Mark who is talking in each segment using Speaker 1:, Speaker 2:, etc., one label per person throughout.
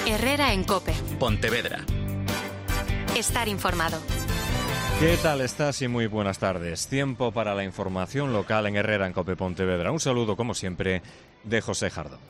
Speaker 1: Herrera en COPE.
Speaker 2: Pontevedra.
Speaker 1: Estar informado.
Speaker 3: ¿Qué tal estás? Y muy buenas tardes. Tiempo para la información local en Herrera en COPE Pontevedra. Un saludo, como siempre, de José Jardón.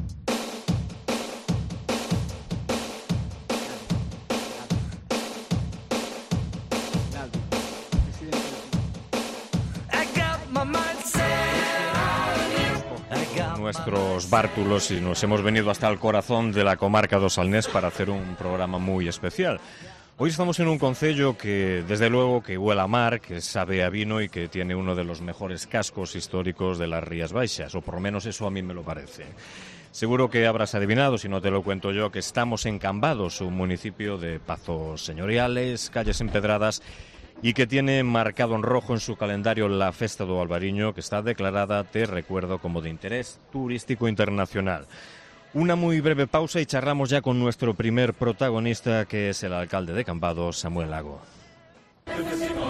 Speaker 3: Nuestros bártulos y nos hemos venido hasta el corazón de la comarca do Salnés para hacer un programa muy especial. Hoy estamos en un concello que, desde luego, que huele a mar, que sabe a vino y que tiene uno de los mejores cascos históricos de las Rías Baixas, o por lo menos eso a mí me lo parece. Seguro que habrás adivinado, si no te lo cuento yo, que estamos en Cambados, un municipio de pazos señoriales, calles empedradas, y que tiene marcado en rojo en su calendario la Festa do Albariño, que está declarada, te recuerdo, como de interés turístico internacional. Una muy breve pausa y charlamos ya con nuestro primer protagonista, que es el alcalde de Cambados, Samuel Lago.
Speaker 4: Hay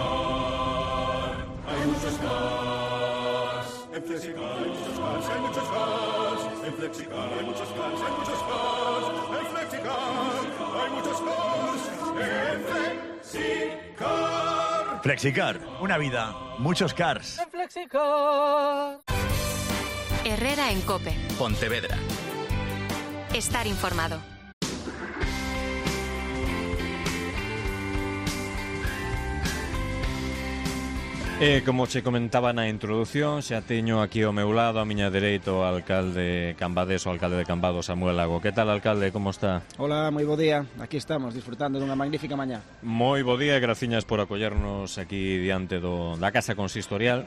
Speaker 4: muchos cars, en Flexicar hay muchos cars, hay muchos cars, en Flexicar hay muchos cars, hay muchos cars, en Flexicar hay muchos cars, en Flexicar.
Speaker 5: Flexicar, una vida, muchos cars.
Speaker 4: En Flexicar.
Speaker 1: Herrera en COPE.
Speaker 2: Pontevedra.
Speaker 1: Estar informado.
Speaker 3: Como che comentaba na introducción, xa teño aquí ao meu lado, a miña dereita, o alcalde cambadés, o alcalde de Cambados, Samuel Lago. Que tal, alcalde, como está?
Speaker 6: Hola, moi bo día. Aquí estamos, disfrutando dunha magnífica mañá.
Speaker 3: Moi bo día e graciñas por acollernos aquí diante da Casa Consistorial.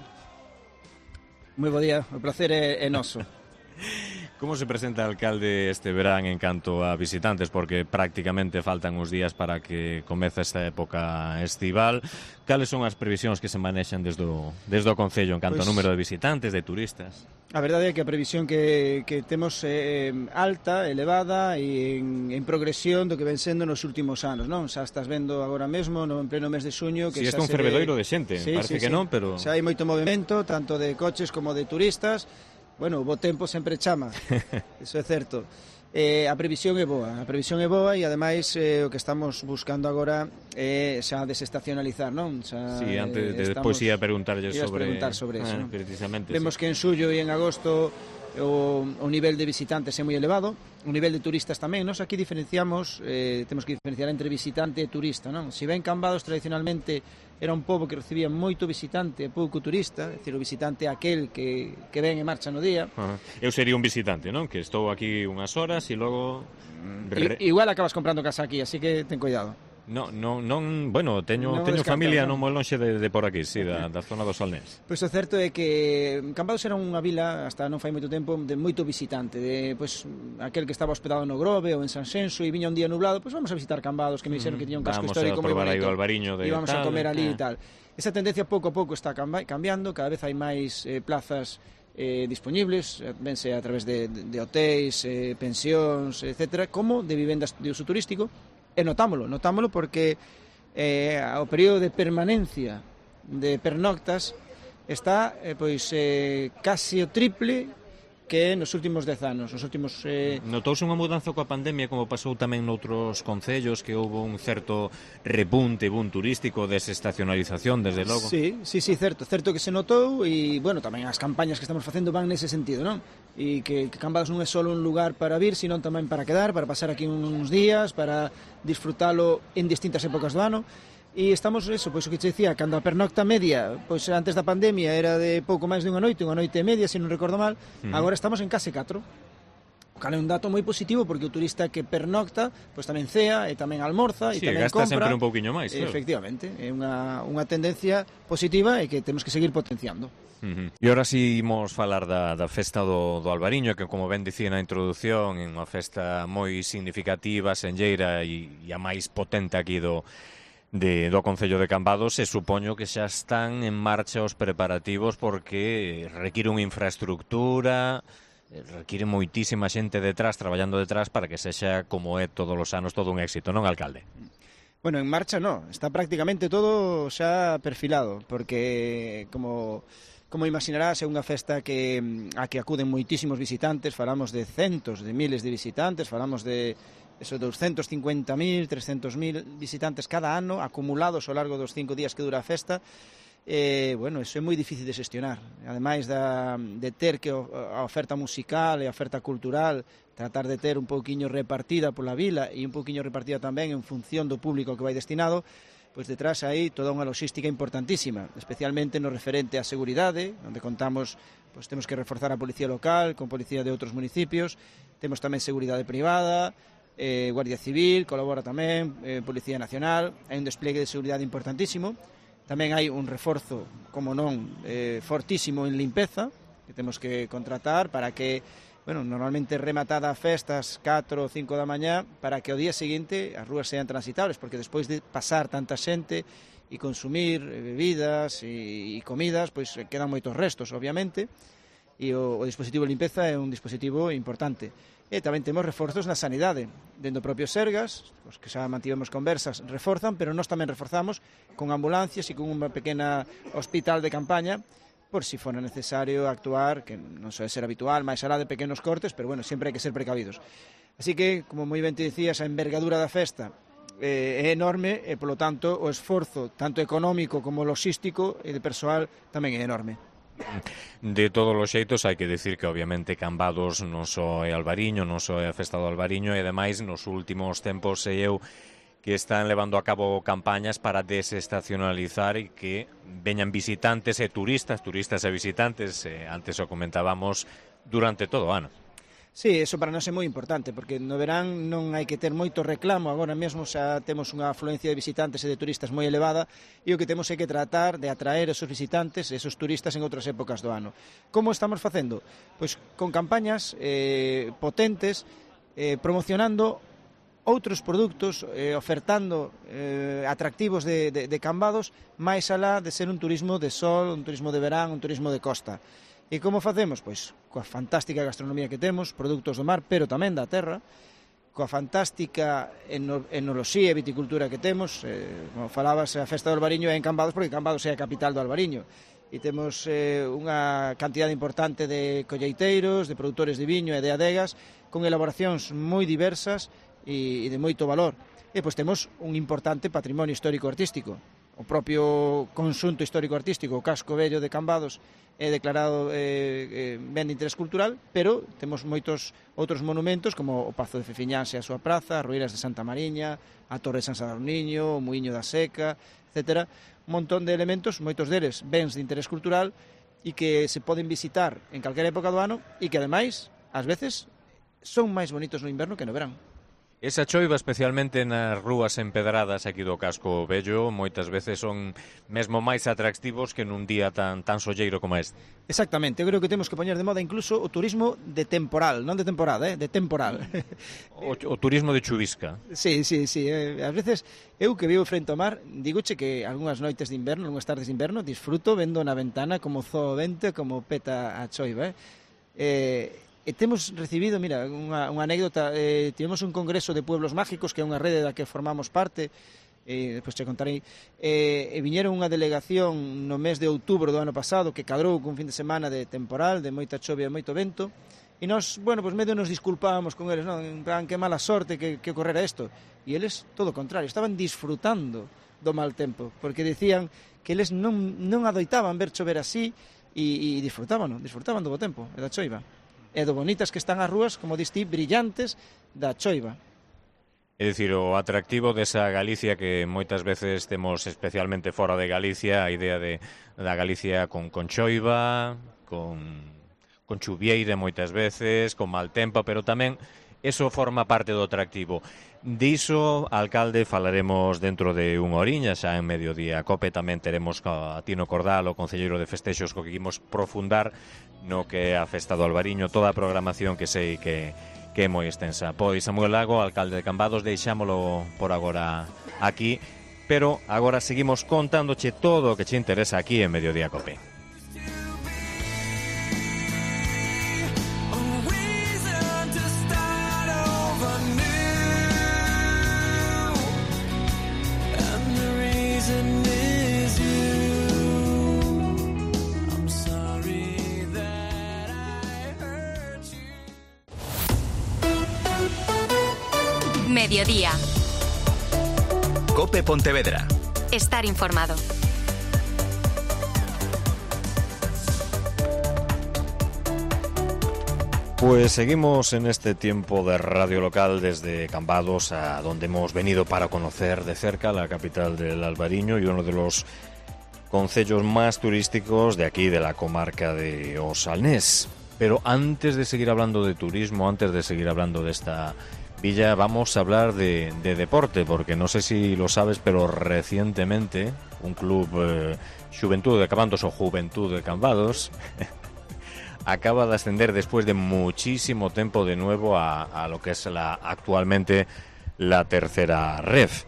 Speaker 6: Moi bo día, o placer é noso.
Speaker 3: Como se presenta, alcalde, este verán en canto a visitantes? Porque prácticamente faltan uns días para que comece esta época estival. Cales son as previsións que se manexan desde o Concello en canto a número de visitantes, de turistas?
Speaker 6: A verdade é que a previsión que temos é alta, elevada e en progresión do que ven sendo nos últimos anos, non? Xa estás vendo agora mesmo, no en pleno mes de xuño, que
Speaker 3: si
Speaker 6: xa
Speaker 3: é un fervedoiro de xente,
Speaker 6: sí,
Speaker 3: parece
Speaker 6: sí,
Speaker 3: que non, pero...
Speaker 6: Xa hai moito movimento, tanto de coches como de turistas. Bueno, o bo tempo sempre chama, iso é certo. A previsión é boa e ademais o que estamos buscando agora é xa desestacionalizar, non? Xa,
Speaker 3: sí, antes de despois ia preguntarlle sobre
Speaker 6: eso, non?
Speaker 3: Precisamente.
Speaker 6: Vemos que en xullo e en agosto o nivel de visitantes é moi elevado, o nivel de turistas tamén. Nos aquí diferenciamos, temos que diferenciar entre visitante e turista, non? Si ben Cambados tradicionalmente era un pobo que recibía moito visitante e pouco turista, é dicir, o visitante é aquel que ven e marcha no día.
Speaker 3: Eu sería un visitante, non? Que estou aquí unhas horas e logo...
Speaker 6: Igual acabas comprando casa aquí, así que ten cuidado.
Speaker 3: Non, bueno, teño familia non moi lonxe de por aquí, sí, da zona do Salnés.
Speaker 6: Pois o certo é que Cambados era unha vila, hasta non fai moito tempo, de moito visitante, de aquel que estaba hospedado no Grove ou en Sanxenxo e viña un día nublado, pois vamos a visitar Cambados, que me dixeron que tiña un casco histórico moi bonito.
Speaker 3: E
Speaker 6: vamos a comer ali e tal. Esa tendencia pouco a pouco está cambiando, cada vez hai máis plazas disponibles, vense a través de hotéis, pensións, etc., como de vivendas de uso turístico. E notámolo porque o período de permanencia de pernoctas está casi o triple que nos últimos 10 anos.
Speaker 3: Notouse unha mudanza coa pandemia, como pasou tamén noutros concellos, que houve un certo repunte, boom turístico, desestacionalización, desde logo.
Speaker 6: Sí, certo que se notou, e, bueno, tamén as campañas que estamos facendo van nese sentido, non? E que Cambados non é só un lugar para vir, sino tamén para quedar, para pasar aquí uns días, para disfrutalo en distintas épocas do ano. E estamos, pois o que che dicía, cando a pernocta media, pois antes da pandemia era de pouco máis de unha noite e media, se non recordo mal, agora estamos en case 4. O cal é un dato moi positivo, porque o turista que pernocta, pois tamén cea e tamén almorza e tamén compra.
Speaker 3: Sí, gasta sempre un pouquiño máis, claro.
Speaker 6: Efectivamente, é unha tendencia positiva e que temos que seguir potenciando.
Speaker 3: E ahora si imos falar da festa do Albariño, que, como ben dicía na introducción, é unha festa moi significativa, senlleira e a máis potente aquí do Concello de Cambados, e supoño que xa están en marcha os preparativos, porque require unha infraestructura, require moitísima xente detrás, traballando detrás, para que sexa, como é todos os anos, todo un éxito, non, alcalde?
Speaker 6: Bueno, en marcha no, está prácticamente todo xa perfilado, porque como Como imaginarás, é unha festa a que acuden moitísimos visitantes, falamos de centos de miles de visitantes, falamos de 250.000, 300.000 visitantes cada ano, acumulados ao largo dos 5 días que dura a festa. Bueno, eso é moi difícil de xestionar. Ademais de ter que a oferta musical e a oferta cultural tratar de ter un pouquiño repartida pola vila e un pouquiño repartida tamén en función do público que vai destinado, pois detrás hai toda unha logística importantísima, especialmente no referente á seguridade, onde contamos, pois temos que reforzar a policía local con policía de outros municipios, temos tamén seguridade privada, Guardia Civil, colabora tamén, Policía Nacional, hai un despliegue de seguridade importantísimo, tamén hai un reforzo, como non, fortísimo en limpeza, que temos que contratar para que, bueno, normalmente rematada a festas 4 ou 5 da mañá, para que ao día seguinte as rúas sean transitables, porque despois de pasar tanta xente e consumir bebidas e comidas, pois quedan moitos restos, obviamente, e o dispositivo de limpeza é un dispositivo importante. E tamén temos reforzos na sanidade, dentro do propio Sergas, os que xa mantivemos conversas, reforzan, pero nós tamén reforzamos con ambulancias e con unha pequena hospital de campaña, por si fora necesario actuar, que non soe ser habitual, máis alá de pequenos cortes, pero bueno, sempre hai que ser precavidos. Así que, como moi ben te dicías, a envergadura da festa é enorme e, polo tanto, o esforzo, tanto económico como logístico e de persoal, tamén é enorme.
Speaker 3: De todos os xeitos, hai que dicir que obviamente Cambados non só é Albariño, non só é a festa do Albariño, e ademais nos últimos tempos sei eu que están levando a cabo campañas para desestacionalizar e que veñan visitantes e turistas e visitantes, antes o comentábamos, durante todo o ano.
Speaker 6: Sí, eso para nós é moi importante, porque no verán non hai que ter moito reclamo, agora mesmo xa temos unha afluencia de visitantes e de turistas moi elevada, e o que temos é que tratar de atraer esos visitantes, esos turistas en outras épocas do ano. Como estamos facendo? Pois con campañas potentes, promocionando outros produtos, ofertando atractivos de Cambados, máis alá de ser un turismo de sol, un turismo de verán, un turismo de costa. E como facemos? Pois coa fantástica gastronomía que temos, produtos do mar, pero tamén da terra, coa fantástica enoloxía e viticultura que temos, como falabas, a festa do Albariño é en Cambados, porque Cambados é a capital do Albariño, e temos unha cantidade importante de colleiteiros, de produtores de viño e de adegas, con elaboracións moi diversas e de moito valor. E pois temos un importante patrimonio histórico-artístico. O propio conxunto histórico-artístico, o casco vello de Cambados, é declarado ben de interés cultural, pero temos moitos outros monumentos, como o Pazo de Fefiñanse e a súa praza, as ruínas de Santa Mariña, a Torre de San Sadurniño, o Muiño da Seca, etc. Un montón de elementos, moitos deles bens de interés cultural, e que se poden visitar en calquera época do ano, e que, ademais, ás veces, son máis bonitos no inverno que no verán.
Speaker 3: Esa choiva, especialmente nas rúas empedradas aquí do casco vello, moitas veces son mesmo máis atractivos que nun día tan solleiro como este.
Speaker 6: Exactamente, eu creo que temos que poñer de moda incluso o turismo de temporal, non de temporada, de temporal.
Speaker 3: O turismo de chuvisca.
Speaker 6: Sí. Ás veces, eu que vivo frente ao mar, digoche que algunhas noites de inverno, algunhas tardes de inverno, disfruto vendo na ventana como zoa o vento, como peta a choiva, E temos recibido, mira, unha anécdota, tivemos un congreso de pueblos mágicos, que é unha rede da que formamos parte, despois te contarei, e viñeron unha delegación no mes de outubro do ano pasado, que cadrou cun fin de semana de temporal, de moita chovia e moito vento, e nós, bueno, pois medio nos disculpábamos con eles, non? En plan, que mala sorte que ocorrera isto, e eles, todo o contrario, estaban disfrutando do mal tempo, porque decían que eles non adoitaban ver chover así, e disfrutaban do bo tempo, e da choiva. E do bonitas que están as rúas, como diste, brillantes da choiva.
Speaker 3: É dicir, o atractivo desa Galicia que moitas veces temos, especialmente fora de Galicia, a idea da Galicia con choiva, con chuvieira moitas veces, con mal tempo, pero tamén eso forma parte do atractivo. Diso, alcalde, falaremos dentro de unha horiña, xa en Mediodía Cope tamén teremos a Tino Cordal, o concelleiro de festexos, co que imos profundar no que é a festa do Albariño, toda a programación que sei que é moi extensa. Pois Samuel Lago, alcalde de Cambados, deixámolo por agora aquí, pero agora seguimos contándoche todo o que che interesa aquí en Mediodía Cope.
Speaker 1: Mediodía.
Speaker 2: COPE Pontevedra.
Speaker 1: Estar informado.
Speaker 3: Pues seguimos en este tiempo de radio local desde Cambados, a donde hemos venido para conocer de cerca la capital del Albariño y uno de los concellos más turísticos de aquí, de la comarca de O Salnés. Pero antes de seguir hablando de turismo, antes de seguir hablando de esta villa, vamos a hablar de deporte, porque no sé si lo sabes, pero recientemente un club Xuventud de Cambados o Juventud de Cambados acaba de ascender después de muchísimo tiempo de nuevo a lo que es actualmente la tercera ref.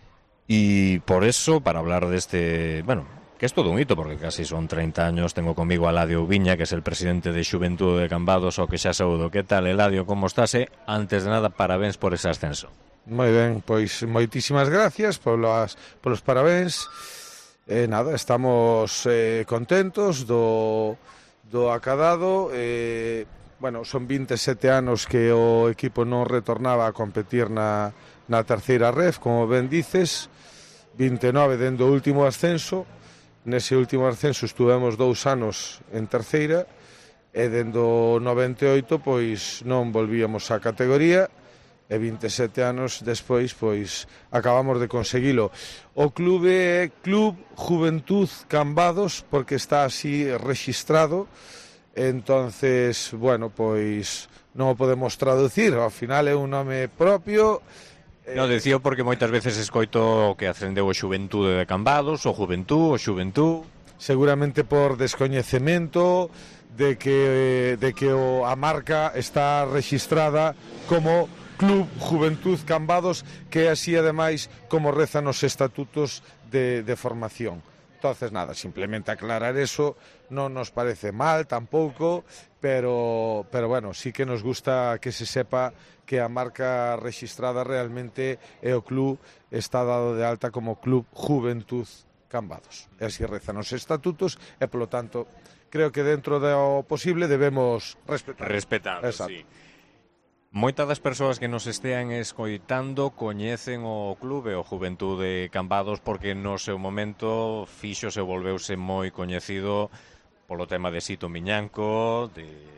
Speaker 3: Y por eso, para hablar de este, bueno, que es todo un hito, porque casi son 30 años, tengo conmigo a Eladio Viña, que es el presidente de Xuventud de Cambados, o que xa saúdo. Que tal, Eladio, como estás? Antes de nada, parabéns por ese ascenso.
Speaker 7: Moi ben, pois moitísimas gracias polos parabéns. Nada, estamos contentos do acadado. Bueno, son 27 anos que o equipo non retornaba a competir na terceira ref, como ben dices, 29 dende o último ascenso. Nese último ascenso estuvemos 2 anos en terceira e dende o 98 pois non volvíamos á categoría e 27 anos despois pois acabamos de conseguilo. O clube é Club Juventud Cambados porque está así rexistrado. Entonces, bueno, pois non o podemos traducir, ao final é un nome propio.
Speaker 3: No, decío porque moitas veces escoito que ascendeu o Xuventude de Cambados, o Juventud, o Xuventud.
Speaker 7: Seguramente por descoñecemento de que a marca está rexistrada como Club Juventud Cambados, que é así ademais como rezan os estatutos de formación. Entonces, nada, simplemente aclarar eso, non nos parece mal tampouco, pero bueno, sí que nos gusta que se sepa que a marca rexistrada realmente é o club, está dado de alta como Club Juventud Cambados. E así rezan os estatutos e, polo tanto, creo que dentro do posible debemos respetar.
Speaker 3: Exacto. Sí. Moitas das persoas que nos estean escoitando coñecen o clube, o Juventud de Cambados, porque no seu momento fixose e volveuse moi coñecido polo tema de Sito Miñanco,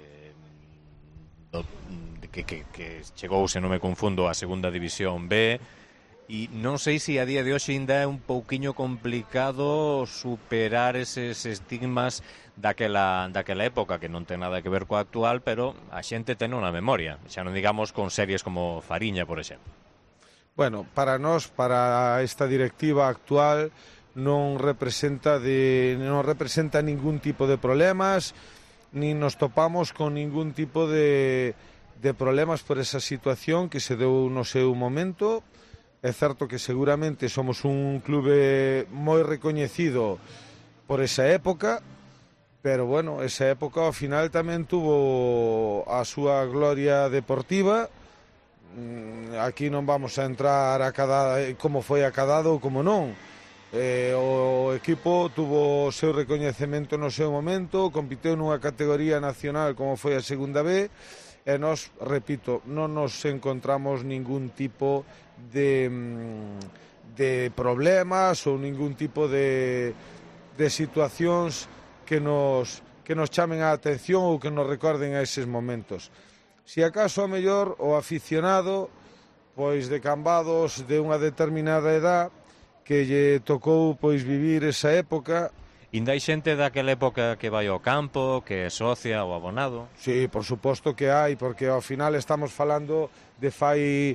Speaker 3: que chegou, se non me confundo, a segunda división B, e non sei se a día de hoxe ainda é un pouquiño complicado superar eses estigmas daquela época, que non ten nada que ver coa actual, pero a xente ten unha memoria, xa non digamos con series como Fariña, por exemplo.
Speaker 7: Bueno, para nós, para esta directiva actual, non representa ningún tipo de problemas, nin nos topamos con ningún tipo de problemas por esa situación que se deu no seu momento. É certo que seguramente somos un clube moi recoñecido por esa época, pero bueno, esa época ao final tamén tuvo a súa gloria deportiva. Aquí non vamos a entrar como foi acadado ou como non. O equipo tuvo o seu recoñecemento no seu momento, compiteu nunha categoría nacional como foi a segunda B, e nós, repito, non nos encontramos ningún tipo de problemas ou ningún tipo de situacións que nos chamen a atención ou que nos recorden a eses momentos. Si acaso, a mellor, o aficionado pois de Cambados de unha determinada edad que lle tocou pois vivir esa época.
Speaker 3: Inda hai xente daquela época que vai ao campo, que é socia ou abonado?
Speaker 7: Sí, por suposto que hai, porque ao final estamos falando de fai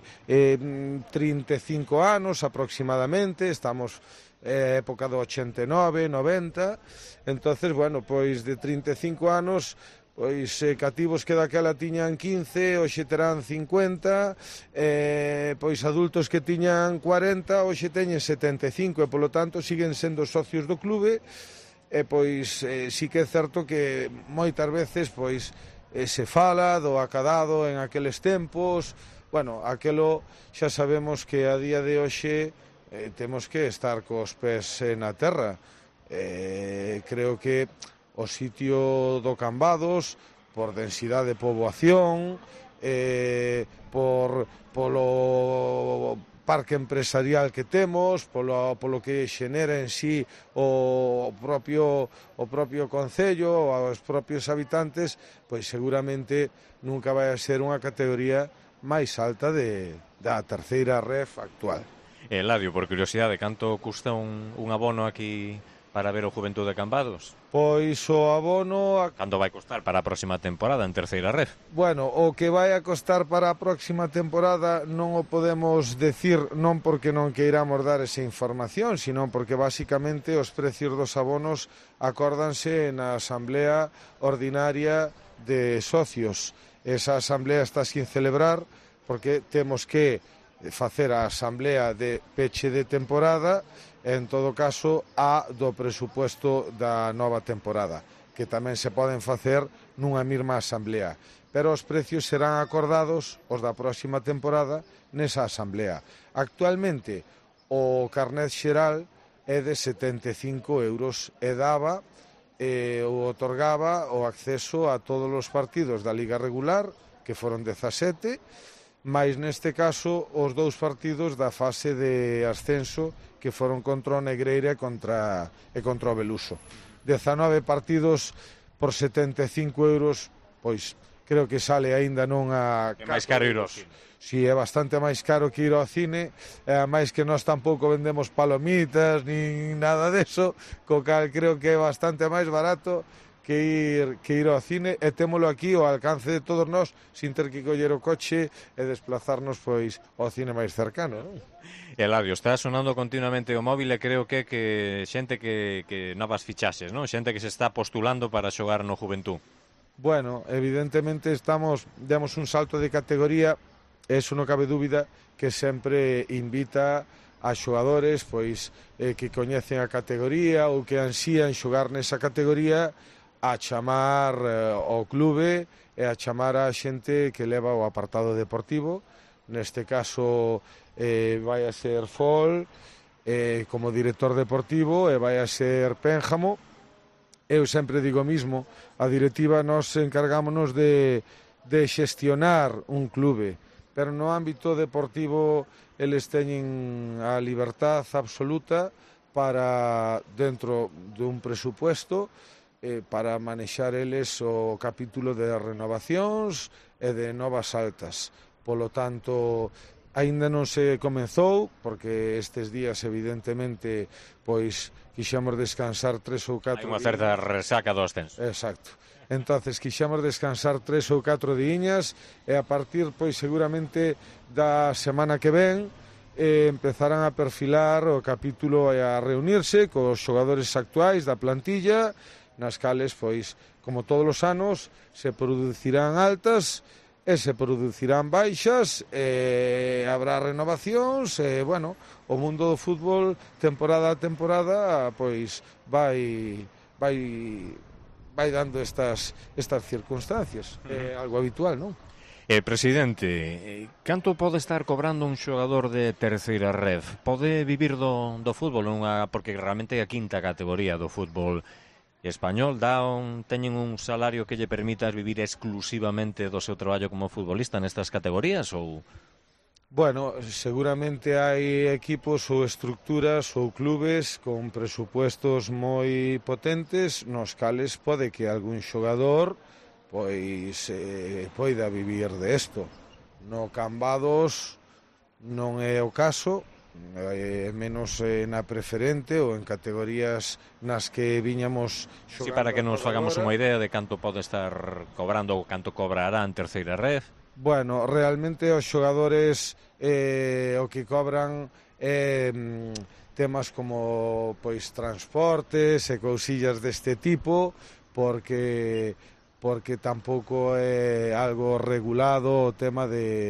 Speaker 7: 35 anos aproximadamente, estamos época do 89, 90, entonces, bueno, pois de 35 anos, pois cativos que daquela tiñan 15, hoxe terán 50, pois adultos que tiñan 40, hoxe teñen 75, e polo tanto siguen sendo socios do clube. E pois sí que é certo que moitas veces pois se fala do acadado en aqueles tempos. Bueno, aquelo xa sabemos que a día de hoxe temos que estar cos pés na terra. Creo que o sitio do Cambados, por densidade de poboación, polo parque empresarial que temos, polo que xenera en sí o propio concello, aos propios habitantes, pois seguramente nunca vai a ser unha categoría máis alta da terceira ref actual.
Speaker 3: Eladio, por curiosidade, canto custa un abono aquí para ver o Juventude Cambados?
Speaker 7: Pois o abono...
Speaker 3: Canto vai costar para a próxima temporada en terceira ref?
Speaker 7: Bueno, o que vai a costar para a próxima temporada non o podemos decir, non porque non queiramos dar esa información, sino porque basicamente os precios dos abonos acórdanse na asamblea ordinaria de socios. Esa asamblea está sin celebrar porque temos que facer a asamblea de peche de temporada, en todo caso, a do presupuesto da nova temporada, que tamén se poden facer nunha mesma asamblea. Pero os precios serán acordados, os da próxima temporada, nesa asamblea. Actualmente, o carnet xeral é de 75 euros e daba ou otorgaba o acceso a todos os partidos da Liga Regular, que foron 17, mais neste caso os dous partidos da fase de ascenso que foron contra o Negreira e contra o Beluso. 19 partidos por 75 euros, pois creo que sale aínda non a...
Speaker 3: É máis caro ir ao cine.
Speaker 7: Si, é bastante máis caro que ir ao cine, máis que nós tampouco vendemos palomitas nin nada deso, co cal creo que é bastante máis barato que ir ao cine, e témolo aquí ao alcance de todos nós, sin ter que coller o coche e desplazarnos pois ao cine máis cercano, non?
Speaker 3: Eladio, está sonando continuamente o móvil e creo que xente que novas fichaxes, non? Xente que se está postulando para xogar no Juventud.
Speaker 7: Bueno, evidentemente demos un salto de categoría, e iso non cabe dúbida que sempre invita a xogadores pois que coñecen a categoría ou que ansían xogar nesa categoría a chamar ao clube e a chamar a xente que leva o apartado deportivo. Neste caso vai a ser Fol como director deportivo e vai a ser Pénjamo. Eu sempre digo mismo, a directiva nos encargámonos de xestionar un clube, pero no ámbito deportivo eles teñen a libertad absoluta para, dentro dun presupuesto, para manexar eles o capítulo de renovacións e de novas altas. Polo tanto, aínda non se comenzou, porque estes días, evidentemente, pois quixemos descansar 3 ou 4
Speaker 3: Hai unha certa resaca do ascenso.
Speaker 7: Exacto. Entonces quixemos descansar 3 ou 4 diñas e a partir, pois, seguramente da semana que ven empezarán a perfilar o capítulo e a reunirse cos xogadores actuais da plantilla, nas cales, pois, como todos os anos, se producirán altas e se producirán baixas e habrá renovacións e, bueno, o mundo do fútbol temporada a temporada, pois, vai dando estas circunstancias. É algo habitual, non?
Speaker 3: Presidente, canto pode estar cobrando un xogador de terceira ref? Pode vivir do fútbol? Porque realmente é a quinta categoría do fútbol español. Teñen un salario que lle permita vivir exclusivamente do seu traballo como futbolista nestas categorías ou...
Speaker 7: Bueno, seguramente hai equipos ou estructuras ou clubes con presupuestos moi potentes nos cales pode que algún xogador pois poida vivir de isto. No Cambados non é o caso, menos na preferente ou en categorías nas que viñamos xogando.
Speaker 3: Sí, para que nos fagamos unha idea de canto pode estar cobrando ou canto cobrará en terceira ref.
Speaker 7: Bueno, realmente os xogadores o que cobran temas como pois transportes e cousillas deste tipo, porque tampouco é algo regulado o tema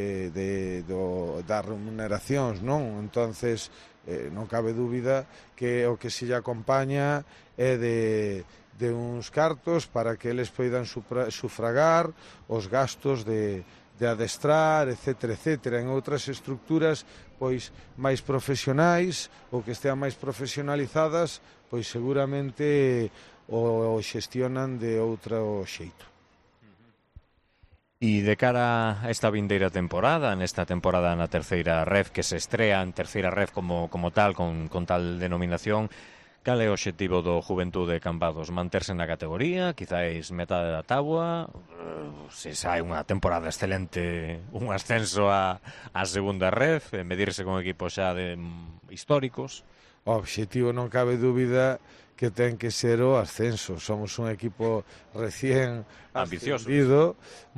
Speaker 7: das remuneracións, non? Entonces, non cabe dúbida que o que se lle acompaña é de uns cartos para que eles poidan sufragar os gastos de adestrar, etcétera, etcétera. En outras estructuras pois máis profesionais ou que estean máis profesionalizadas, pois seguramente o xestionan de outro xeito.
Speaker 3: E de cara a esta vindeira temporada, nesta temporada na terceira ref, que se estrea en terceira ref como tal, con tal denominación, cal é o obxectivo do Juventude Cambados? Manterse na categoría, quizáis metade da táboa, se sai unha temporada excelente, un ascenso a segunda ref, medirse con equipos xa de históricos?
Speaker 7: O obxectivo non cabe dúbida que ten que ser o ascenso. Somos un equipo recién ascendido,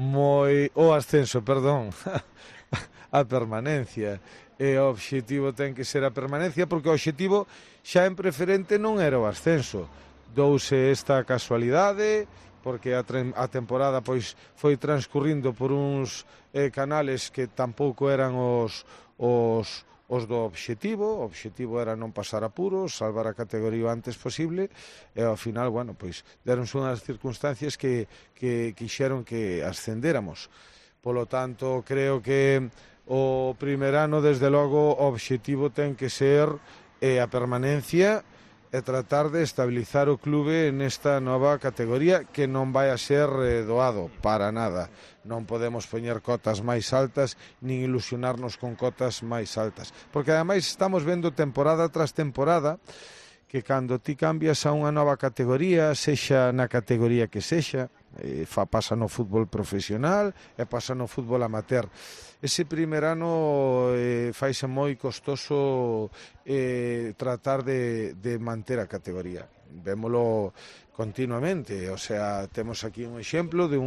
Speaker 7: a permanencia. E o obxectivo ten que ser a permanencia, porque o obxectivo xa en preferente non era o ascenso. Douse esta casualidade, porque a temporada pois foi transcurrindo por uns canales que tampouco eran os do obxectivo. O obxectivo era non pasar apuros, salvar a categoría o antes posible, e ao final, bueno, pois deronse unhas circunstancias que quixeron que ascendéramos. Polo tanto, creo que o primer ano, desde logo, o obxectivo ten que ser a permanencia e tratar de estabilizar o clube nesta nova categoría, que non vai a ser doado para nada. Non podemos poñer cotas máis altas nin ilusionarnos con cotas máis altas, porque ademais estamos vendo temporada tras temporada que cando ti cambias a unha nova categoría, sexa na categoría que sexa, pasa no fútbol profesional e pasa no fútbol amateur, ese primer ano faise moi costoso tratar de manter a categoría. Vémolo continuamente, o sea, temos aquí un exemplo de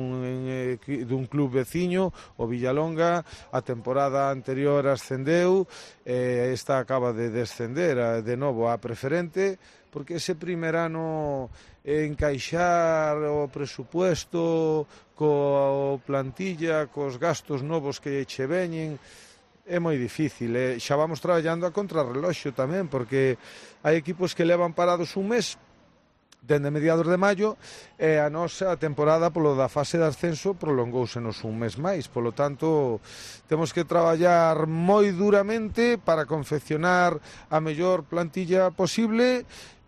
Speaker 7: un club veciño, o Villalonga, a temporada anterior ascendeu, esta acaba de descender de novo a preferente, porque ese primer ano encaixar o presupuesto coa plantilla, cos gastos novos que che veñen, é moi difícil. Xa vamos traballando a contrarreloxo tamén, porque hai equipos que levan parados un mes, dende mediados de maio, e a nosa temporada polo da fase de ascenso prolongousenos un mes máis. Polo tanto, temos que traballar moi duramente para confeccionar a mellor plantilla posible,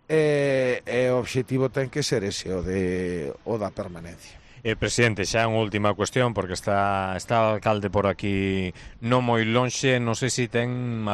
Speaker 7: e o obxectivo ten que ser ese, o da permanencia.
Speaker 3: Presidente, xa unha última cuestión, porque está o alcalde por aquí non moi lonxe, non sei se ten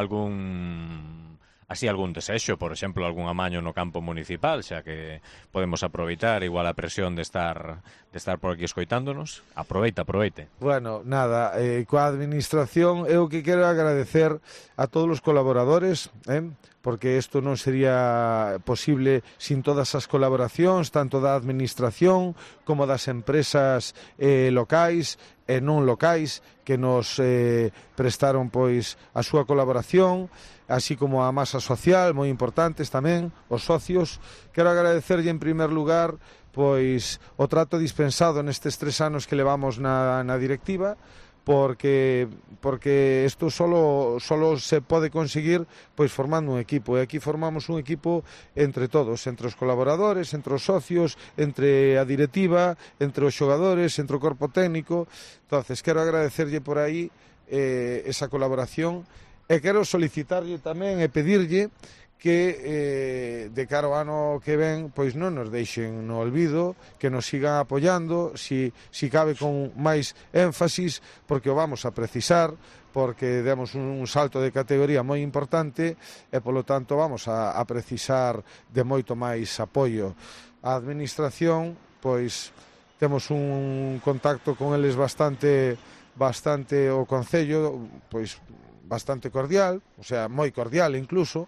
Speaker 3: algún desexo, por exemplo, algún amaño no campo municipal, xa que podemos aproveitar igual a presión de estar por aquí escoitándonos. Aproveite.
Speaker 7: Bueno, nada, coa administración eu que quero agradecer a todos os colaboradores, porque isto non sería posible sin todas as colaboracións, tanto da administración como das empresas locais e non locais que nos prestaron pois a súa colaboración, así como a masa social, moi importantes tamén, os socios. Quero agradecerlle en primer lugar pois o trato dispensado nestes 3 anos que levamos na directiva, porque isto solo se pode conseguir pois formando un equipo, e aquí formamos un equipo entre todos, entre os colaboradores, entre os socios, entre a directiva, entre os xogadores, entre o corpo técnico. Entonces, quero agradecerlle por aí esa colaboración, e quero solicitarlle tamén e pedirlle que de cara ao ano que ven pois non nos deixen no olvido, que nos sigan apoiando, si cabe con máis énfasis, porque o vamos a precisar, porque demos un salto de categoría moi importante e polo tanto vamos a precisar de moito máis apoio. A administración, pois temos un contacto con eles bastante o concello, pois bastante cordial, o sea, moi cordial incluso,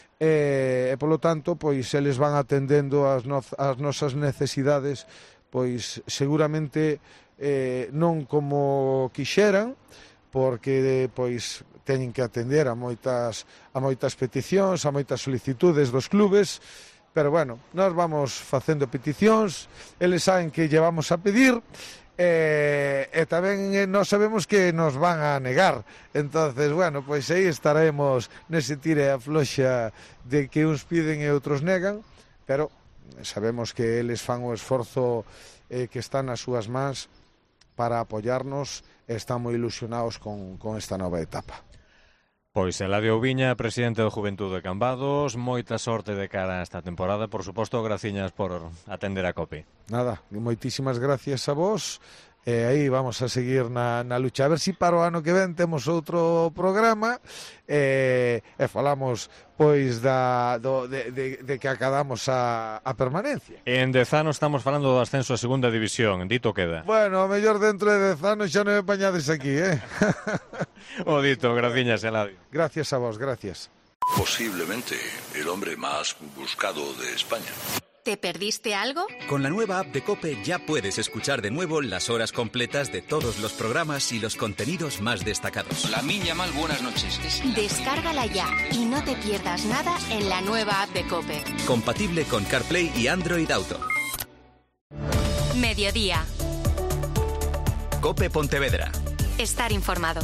Speaker 7: e polo tanto, pois eles van atendendo as nosas necesidades, pois seguramente non como quixeran, porque pois teñen que atender a moitas peticións, a moitas solicitudes dos clubes, pero bueno, nós vamos facendo peticións, eles saben que lle vamos a pedir, e tamén nós sabemos que nos van a negar. Entonces, bueno, pois aí estaremos nese tire a floxa de que uns piden e outros negan, pero sabemos que eles fan o esforzo que está nas súas mans para apoiarnos e están moi ilusionados con esta nova etapa.
Speaker 3: Pois Eladio Oubiña, presidente do Juventude Cambados, moita sorte de cara a esta temporada. Por suposto, graciñas por atender a COPE.
Speaker 7: Nada, moitísimas gracias a vos E aí vamos a seguir na lucha. A ver si para o ano que ven temos outro programa e falamos pois de que acadamos a permanencia.
Speaker 3: En 10 anos estamos falando do ascenso a segunda división, dito queda.
Speaker 7: Bueno, mellor dentro de 10 anos xa non me pañades aquí,
Speaker 3: O dito, graciñas, Eladio.
Speaker 7: Gracias a vos, gracias.
Speaker 2: Posiblemente el hombre más buscado de España.
Speaker 1: ¿Te perdiste algo?
Speaker 8: Con la nueva app de COPE ya puedes escuchar de nuevo las horas completas de todos los programas y los contenidos más destacados.
Speaker 9: La Miña Mal, buenas noches.
Speaker 1: Descárgala ya y no te pierdas nada en la nueva app de COPE.
Speaker 8: Compatible con CarPlay y Android Auto.
Speaker 1: Mediodía.
Speaker 8: COPE Pontevedra.
Speaker 1: Estar informado.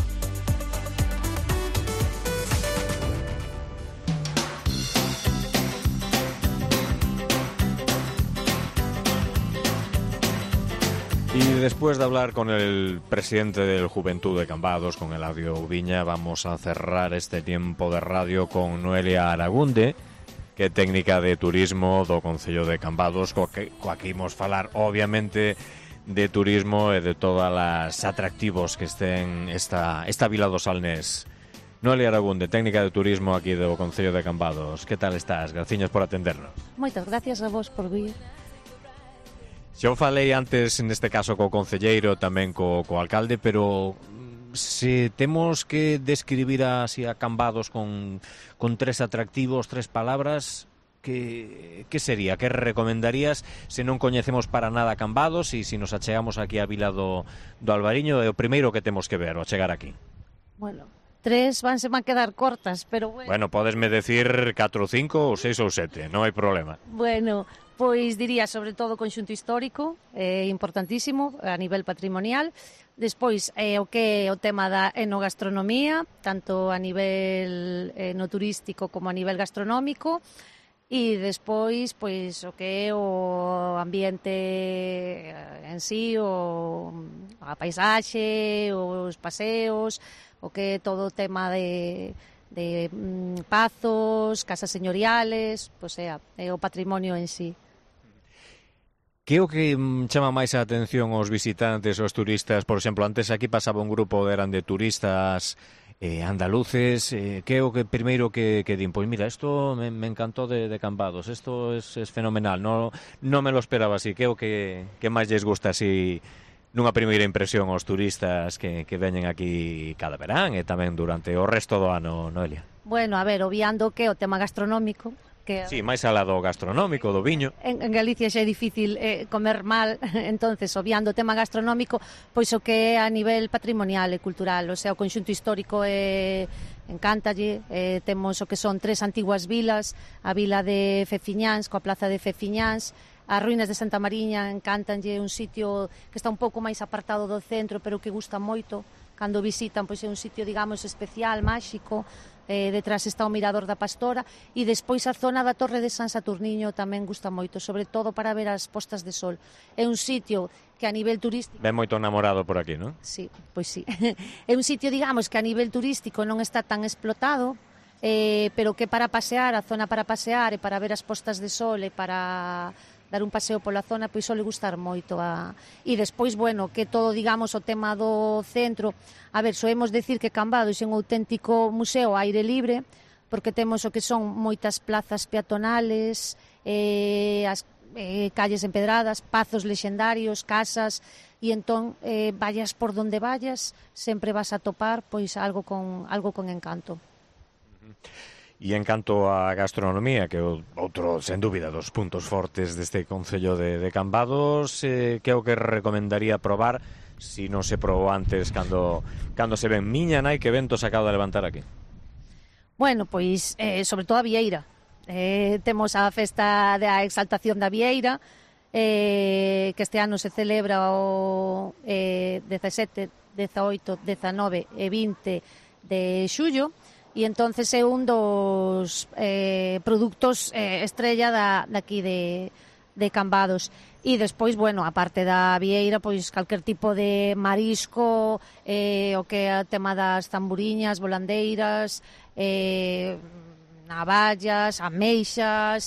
Speaker 3: Y después de hablar con el presidente del Juventud de Cambados, con Eladio Ubiña, vamos a cerrar este tiempo de radio con Noelia Aragunde, que é técnica de turismo do Concello de Cambados, coa que imos falar, obviamente, de turismo e de todas as atractivos que estén esta vila do Salnés. Noelia Aragunde, técnica de turismo aquí do Concello de Cambados. Que tal estás? Graciñas por atendernos.
Speaker 10: Moitas gracias a vos por vir.
Speaker 3: Xa o falei antes, neste caso, co concelleiro, tamén co alcalde, pero se temos que describir así a Cambados con tres atractivos, tres palabras, que sería? Que recomendarías se non coñecemos para nada Cambados e se nos achegamos aquí á vila do Albariño? É o primeiro que temos que ver ao chegar aquí.
Speaker 10: Bueno, tres vanse a quedar cortas, pero bueno.
Speaker 3: Bueno, podesme decir 4 ou 5 ou 6 ou 7, non hai problema.
Speaker 10: Bueno, pois diría sobre todo o conxunto histórico, importantísimo a nivel patrimonial. Despois o que é o tema da enogastronomía, tanto a nivel no turístico como a nivel gastronómico. E despois, pois, o que é o ambiente en sí, a paisaxe, os paseos, o que é todo o tema de pazos, casas señoriales, pois é o patrimonio en sí.
Speaker 3: Que é o que chama máis a atención aos visitantes, aos turistas? Por exemplo, antes aquí pasaba un grupo, eran de turistas andaluces, que é o que primeiro que din? Pois mira, isto me encantó de Cambados, isto es fenomenal, non me lo esperaba así. Que é o que máis lles gusta así nunha primeira impresión aos turistas que veñen aquí cada verán e tamén durante o resto do ano, Noelia?
Speaker 10: Bueno, a ver, obviando que o tema gastronómico, que
Speaker 3: sí, máis alá do gastronómico, do viño.
Speaker 10: En Galicia xa é difícil comer mal, entonces, obviando o tema gastronómico, pois o que é a nivel patrimonial e cultural, o sea, o conxunto histórico encántalle, temos o que son 3 antiguas vilas, a vila de Feciñáns, coa plaza de Feciñáns, as ruínas de Santa Mariña, encántanlle, un sitio que está un pouco máis apartado do centro, pero que gusta moito, cando visitan, pois é un sitio, digamos, especial, máxico. Detrás está o Mirador da Pastora e despois a zona da Torre de San Saturniño tamén gusta moito, sobre todo para ver as postas de sol. É un sitio que a nivel turístico...
Speaker 3: Ven moito namorado por aquí, non?
Speaker 10: Sí, pois sí. É un sitio, digamos, que a nivel turístico non está tan explotado, pero que para pasear, a zona para pasear e para ver as postas de sol e para dar un paseo pola zona, pois só le gustar moito. E despois, bueno, que todo, digamos, o tema do centro, a ver, soemos decir que Cambados é un auténtico museo ao aire libre, porque temos o que son moitas plazas peatonales, as calles empedradas, pazos lexendarios, casas, e entón, vayas por donde vayas, sempre vas a topar pois algo con encanto.
Speaker 3: E en canto á gastronomía, que é outro, sen dúbida, dos puntos fortes deste Concello de Cambados, que é o que recomendaría probar si non se probou antes cando se ven? Miña nai, que vento se acaba de levantar aquí?
Speaker 10: Bueno, pois, sobre todo a Vieira. Temos a festa da exaltación da Vieira, que este ano se celebra o 17, 18, 19 e 20 de xullo, e entonces é un dos produtos estrella daqui de Cambados. E despois, bueno, a parte da Vieira, pois calquer tipo de marisco, o que é o tema das tamburiñas, volandeiras, navallas, ameixas,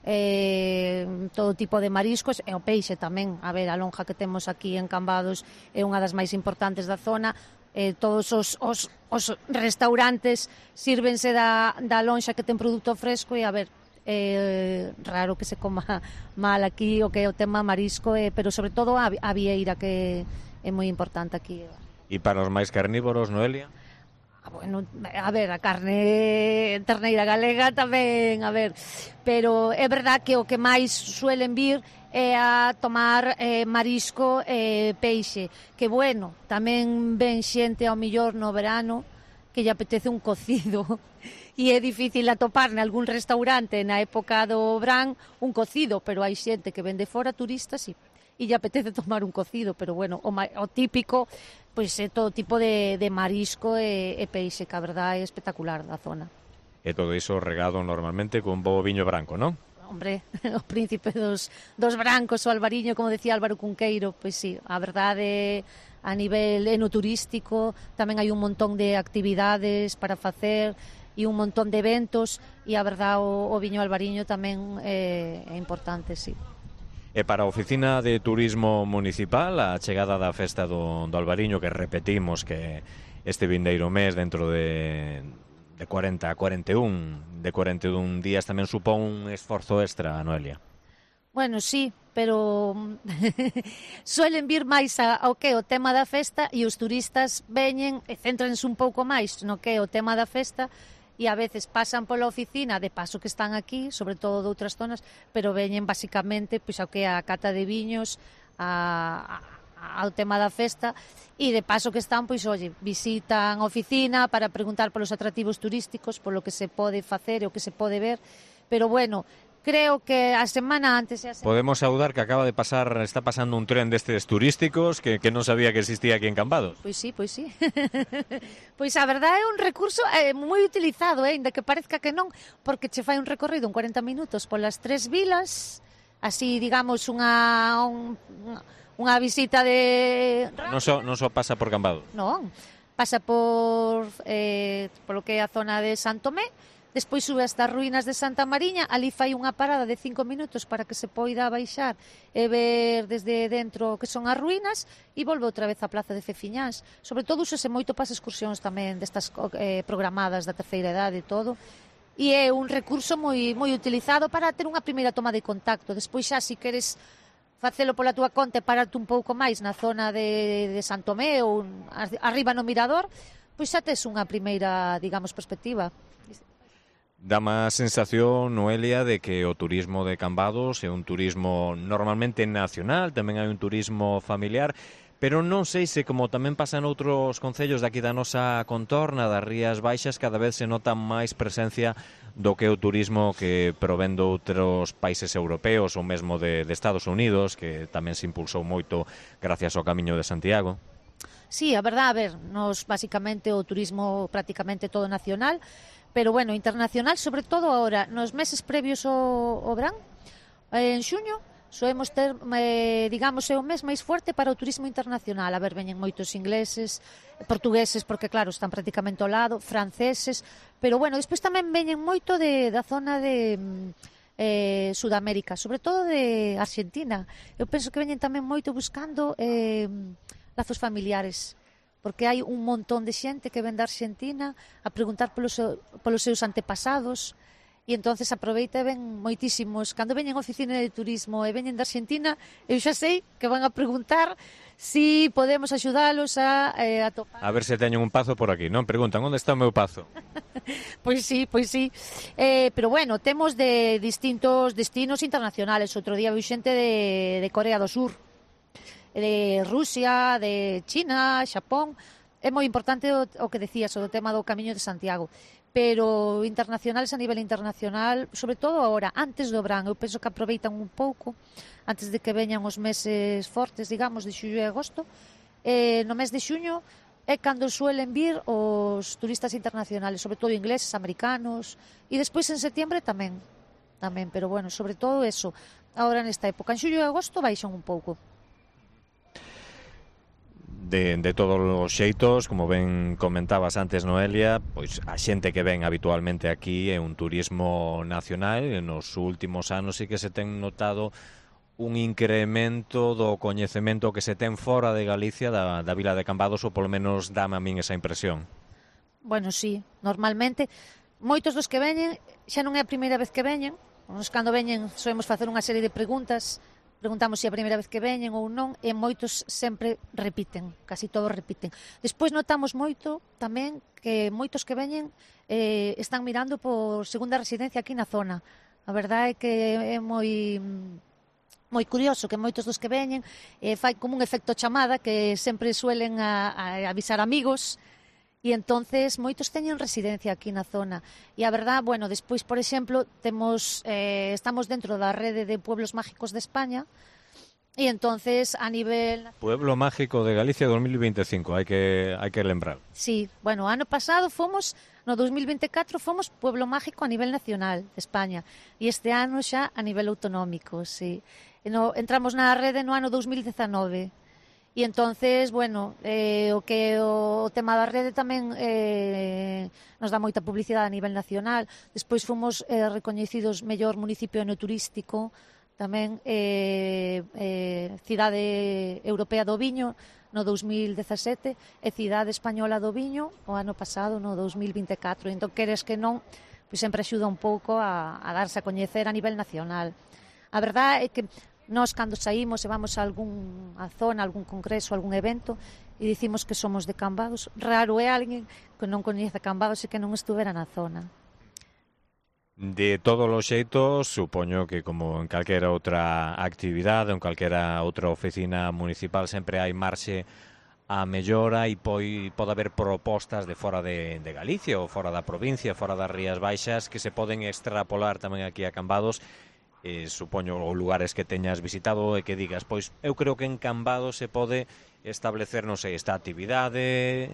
Speaker 10: todo tipo de mariscos e o peixe tamén. A ver, a lonja que temos aquí en Cambados é unha das máis importantes da zona. Todos os restaurantes sírvense da lonxa que ten produto fresco e, a ver, raro que se coma mal aquí o que é o tema marisco, pero sobre todo a vieira, que é moi importante aquí.
Speaker 3: E para os máis carnívoros, Noelia?
Speaker 10: Bueno, a ver, a carne terneira galega tamén, a ver, pero é verdad que o que máis suelen vir é a tomar marisco e peixe, que bueno, tamén ven xente ao millor no verano que lle apetece un cocido e é difícil atopar en algún restaurante na época do verán un cocido, pero hai xente que ven de fora, turistas, e lle apetece tomar un cocido, pero bueno, o típico pois é todo tipo de marisco e peixe, que a verdade é espectacular da zona.
Speaker 3: E todo iso regado normalmente con bo viño branco, non?
Speaker 10: Hombre, o príncipe dos brancos, o Albariño, como decía Álvaro Cunqueiro, pois sí, a verdade a nivel enoturístico tamén hai un montón de actividades para facer e un montón de eventos, e a verdade o viño Albariño tamén é importante, sí.
Speaker 3: E para a Oficina de Turismo Municipal, a chegada da festa do Albariño, que repetimos que este vindeiro mes, dentro de 40 a 41 días, tamén supón un esforzo extra, Noelia.
Speaker 10: Bueno, sí, pero suelen vir máis ao que o tema da festa, e os turistas veñen e céntranse un pouco máis no que o tema da festa, e a veces pasan pola oficina de paso que están aquí, sobre todo de outras zonas, pero veñen basicamente pois ao que a cata de viños, ao tema da festa, e de paso que están, pois, oye, visitan a oficina para preguntar polos atractivos turísticos, polo que se pode facer e o que se pode ver, pero bueno, creo que a semana antes...
Speaker 3: Podemos saudar que está pasando un tren destes turísticos que non sabía que existía aquí en Cambados.
Speaker 10: Pois sí. Pois a verdade é un recurso moi utilizado, ainda que parezca que non, porque che fai un recorrido en 40 minutos polas 3 vilas, así, digamos, unha visita de...
Speaker 3: Non só pasa por Cambados.
Speaker 10: Non, pasa por lo que é a zona de Santomé. Despois sube hasta as ruínas de Santa Mariña, ali fai unha parada de 5 minutos para que se poida baixar e ver desde dentro que son as ruínas, e volve outra vez á Plaza de Ceciñáns. Sobre todo usase moito para as excursións tamén destas programadas da terceira idade e todo, e é un recurso moi utilizado para ter unha primeira toma de contacto. Despois xa, se queres facelo pola túa conta e pararte un pouco máis na zona de Santomé ou arriba no Mirador, pois xa tes unha primeira, digamos, perspectiva.
Speaker 3: Dá má sensación, Noelia, de que o turismo de Cambados é un turismo normalmente nacional, tamén hai un turismo familiar, pero non sei se, como tamén pasa noutros concellos daqui da nosa contorna, das Rías Baixas, cada vez se nota máis presencia do que o turismo que provén de outros países europeos ou mesmo de Estados Unidos, que tamén se impulsou moito gracias ao Camiño de Santiago.
Speaker 10: Sí, a verdade, a ver, nos basicamente o turismo prácticamente todo nacional, pero bueno, internacional, sobre todo ahora, nos meses previos ao verán, en xuño, soemos ter, digamos, é o mes máis fuerte para o turismo internacional. A ver, veñen moitos ingleses, portugueses, porque claro, están prácticamente ao lado, franceses, pero bueno, despois tamén veñen moito da zona de Sudamérica, sobre todo de Argentina. Eu penso que veñen tamén moito buscando lazos familiares, porque hai un montón de xente que ven da Argentina a preguntar polos seus antepasados, e entonces aproveita e ven moitísimos. Cando veñen a oficina de turismo e veñen da Argentina, eu xa sei que van a preguntar si podemos axudalos a topar.
Speaker 3: A ver se teñen un pazo por aquí, non? Preguntan, onde está o meu pazo?
Speaker 10: Pois sí. Pero bueno, temos de distintos destinos internacionales. Outro día vi xente de Corea do Sur, de Rusia, de China, Xapón. É moi importante o que decías, o tema do Camiño de Santiago, pero internacionales a nivel internacional, sobre todo agora, antes do verán, eu penso que aproveitan un pouco, antes de que veñan os meses fortes, digamos, de xullo e agosto. No mes de xuño é cando suelen vir os turistas internacionales, sobre todo ingleses, americanos, e despois en setembro tamén, pero bueno, sobre todo eso, agora nesta época. En xullo e agosto baixan un pouco.
Speaker 3: De todos os xeitos, como ben comentabas antes, Noelia, pois a xente que ven habitualmente aquí é un turismo nacional e nos últimos anos sí que se ten notado un incremento do coñecemento que se ten fora de Galicia da vila de Cambados, ou polo menos dame a min esa impresión.
Speaker 10: Bueno, sí, normalmente moitos dos que veñen xa non é a primeira vez que veñen. Nos cando veñen soemos facer unha serie de preguntas, preguntamos se é a primeira vez que veñen ou non, e moitos sempre repiten, casi todos repiten. Despois notamos moito tamén que moitos que veñen están mirando por segunda residencia aquí na zona. A verdade é que é moi curioso que moitos dos que veñen fai como un efecto chamada que sempre suelen a avisar amigos. E entonces moitos teñen residencia aquí na zona. E a verdad, bueno, despois, por exemplo, estamos dentro da rede de pueblos mágicos de España, e entonces a nivel...
Speaker 3: Pueblo Mágico de Galicia 2025, hai que lembrar.
Speaker 10: Sí, bueno, ano pasado fomos, no 2024, fomos Pueblo Mágico a nivel nacional de España, e este ano xa a nivel autonómico, sí. Entramos na rede no ano 2019, e entonces, bueno, o tema da rede tamén nos dá moita publicidade a nivel nacional. Despois fomos recoñecidos mellor municipio enoturístico, tamén Cidade Europea do Viño no 2017 e Cidade Española do Viño o ano pasado no 2024. Entón, queres que non, pois sempre axuda un pouco a darse a coñecer a nivel nacional. A verdade é que nós, cando saímos e vamos a algunha zona, algún congreso, algún evento, e dicimos que somos de Cambados, raro é alguén que non coñece Cambados e que non estuvera na zona.
Speaker 3: De todos os xeitos, supoño que como en calquera outra actividade, en calquera outra oficina municipal, sempre hai marxe a mellora e pode haber propostas de fora de Galicia ou fora da provincia, fora das Rías Baixas, que se poden extrapolar tamén aquí a Cambados. Supoño os lugares que teñas visitado e que digas, pois eu creo que en Cambados se pode establecer, non sei, esta actividade,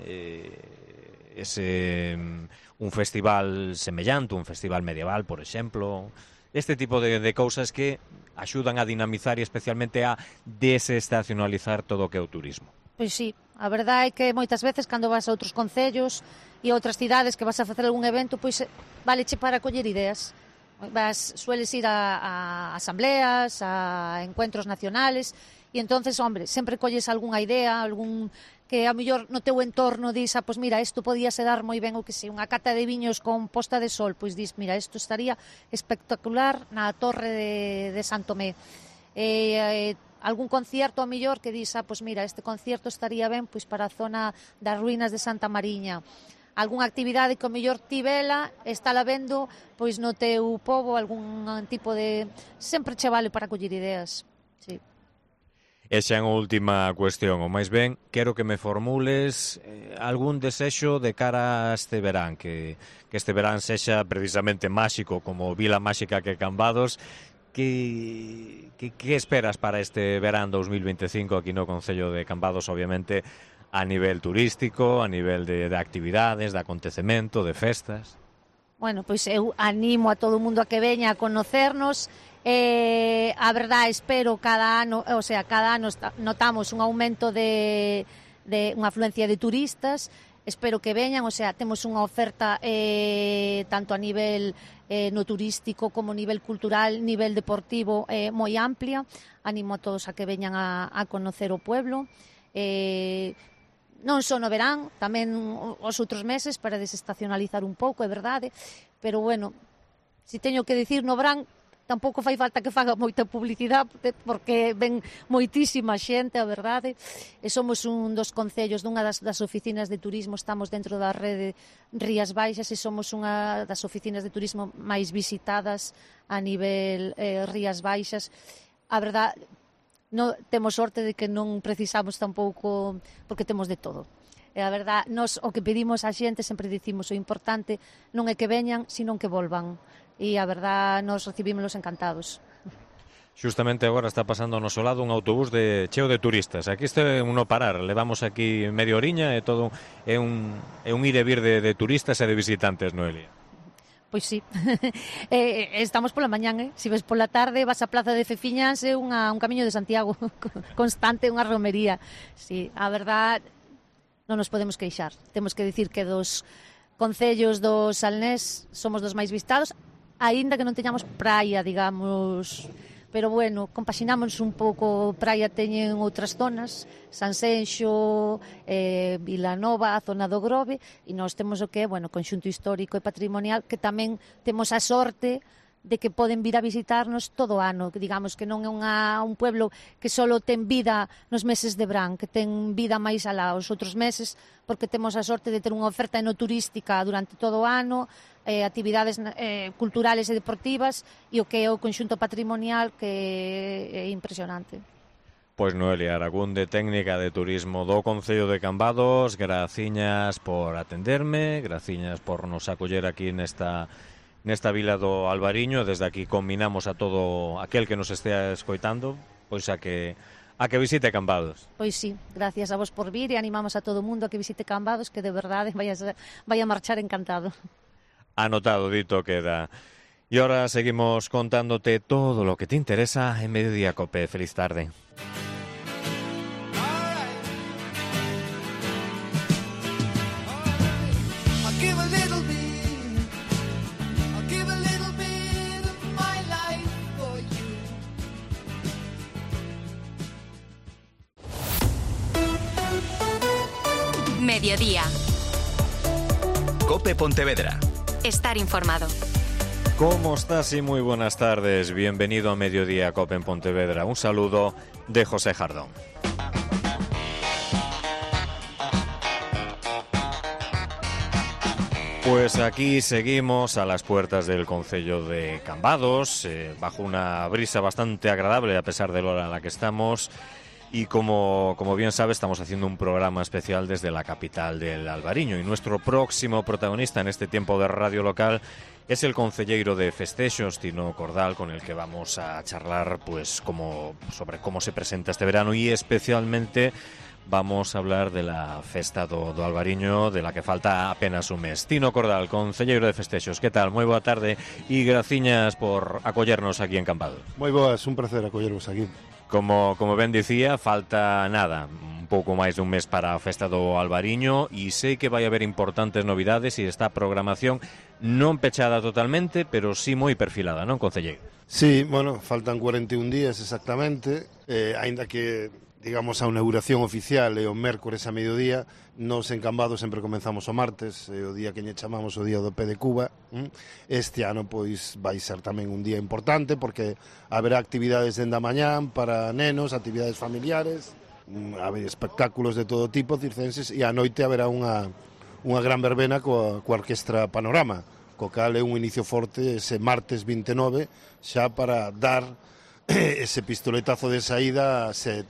Speaker 3: un festival semellante, un festival medieval, por exemplo, este tipo de cousas que axudan a dinamizar e especialmente a desestacionalizar todo o que é o turismo.
Speaker 10: Pois sí, a verdade é que moitas veces cando vas a outros concellos e a outras cidades que vas a facer algún evento, pois valeche para coller ideas. Sueles ir a asambleas, a encuentros nacionales, e entonces, hombre, sempre colles algunha idea, algún que a mellor no teu entorno dis, pois mira, isto podíase dar moi ben, o que sei, unha cata de viños con posta de sol, pois dis, mira, isto estaría espectacular na torre de Santomé. Algún concierto a mellor que dis, pois mira, este concierto estaría ben pois para a zona das ruínas de Santa Mariña. Algúnha actividade que o mellor ti vela, está la vendo pois no teu pobo, algún tipo de... Sempre che vale para coller ideas, sí.
Speaker 3: E xa en última cuestión, ou máis ben, quero que me formules algún desexo de cara a este verán, que este verán sexa precisamente máxico como Vila Máxica que Cambados. Que esperas para este verán 2025 aquí no Concello de Cambados, obviamente, a nivel turístico, a nivel de actividades, de acontecemento, de festas?
Speaker 10: Bueno, pois eu animo a todo o mundo a que veña a conocernos. A verdade, espero cada ano notamos un aumento de unha afluencia de turistas. Espero que veñan, temos unha oferta tanto a nivel no turístico como a nivel cultural, nivel deportivo moi amplia. Animo a todos a que veñan a conocer o pueblo. Non só no verán, tamén os outros meses para desestacionalizar un pouco, é verdade, pero bueno, se teño que dicir no verán, tampouco fai falta que faga moita publicidade porque ven moitísima xente, a verdade, e somos un dos concellos dunha das oficinas de turismo, estamos dentro da rede Rías Baixas e somos unha das oficinas de turismo máis visitadas a nivel Rías Baixas. A verdade, temos sorte de que non precisamos tampouco, porque temos de todo. E a verdade, nos o que pedimos á xente, sempre dicimos, o importante non é que veñan, sino que volvan. E a verdade, nos recibímolos encantados.
Speaker 3: Justamente agora está pasando ao noso lado un autobús cheo de turistas. Aquí este un no parar, levamos aquí media horiña e todo é un ir e vir de turistas e de visitantes, Noelia.
Speaker 10: Pois sí. Estamos pola mañán, Se ves pola tarde, vas á Plaza de Feciñas, é un camiño de Santiago constante, unha romería. Sí, a verdad, non nos podemos queixar. Temos que dicir que dos concellos do Salnés somos dos máis visitados, aínda que non teñamos praia, digamos. Pero bueno, compaxinamos un pouco, praia teñen outras zonas, Sanxenxo, Vilanova, a zona do Grove, e nós temos o que é, bueno, conxunto histórico e patrimonial, que tamén temos a sorte de que poden vir a visitarnos todo o ano, que digamos que non é un pueblo que só ten vida nos meses de verán, que ten vida máis alá os outros meses, porque temos a sorte de ter unha oferta enoturística durante todo o ano, actividades culturales e deportivas, e o que é o conxunto patrimonial, que é impresionante.
Speaker 3: Pois Noelia Aragúnde, técnica de turismo do Concello de Cambados, graciñas por atenderme, graciñas por nos acoller aquí nesta vila do Albariño. Desde aquí combinamos a todo aquel que nos estea escoitando, pois a que visite Cambados.
Speaker 10: Pois sí, gracias a vos por vir e animamos a todo o mundo a que visite Cambados, que de verdade vai a marchar encantado.
Speaker 3: Anotado, dito queda. Y ahora seguimos contándote todo lo que te interesa en Mediodía Cope. Feliz tarde.
Speaker 1: Mediodía.
Speaker 8: Cope Pontevedra.
Speaker 1: Estar informado.
Speaker 3: ¿Cómo estás? Y muy buenas tardes. Bienvenido a Mediodía Cope en Pontevedra. Un saludo de José Jardón. Pues aquí seguimos a las puertas del Concello de Cambados, bajo una brisa bastante agradable a pesar de la hora en la que estamos. Y como bien sabes, estamos haciendo un programa especial desde la capital del Albariño. Y nuestro próximo protagonista en este tiempo de radio local es el concelleiro de festexos, Tino Cordal, con el que vamos a charlar pues sobre cómo se presenta este verano, y especialmente vamos a hablar de la festa do Albariño, de la que falta apenas un mes. Tino Cordal, concelleiro de festexos, que tal? Moi boa tarde e graciñas por acollernos aquí en Cambados.
Speaker 9: Moi boas, un placer acollervos aquí.
Speaker 3: Como ben dicía, falta nada, un pouco máis dun mes para a festa do Albariño, e sei que vai haber importantes novidades e esta programación non pechada totalmente, pero sí moi perfilada, non, concelleiro?
Speaker 9: Sí, bueno, faltan 41 días exactamente, aínda que, digamos, a inauguración oficial é o mércores a mediodía, nos en Cambados sempre comenzamos o martes, o día que lle chamamos o día do pé de Cuba. Este ano pois vai ser tamén un día importante porque haberá actividades dende a mañán para nenos, actividades familiares, haber espectáculos de todo tipo circenses, e a noite haberá unha gran verbena coa orquestra Panorama, co cal é un inicio forte ese martes 29 xa para dar ese pistoletazo de saída a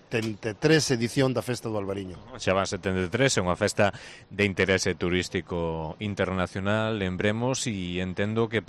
Speaker 9: 73 edición da Festa do Albariño.
Speaker 3: Xa van 73, é unha festa de interese turístico internacional, lembremos, e entendo que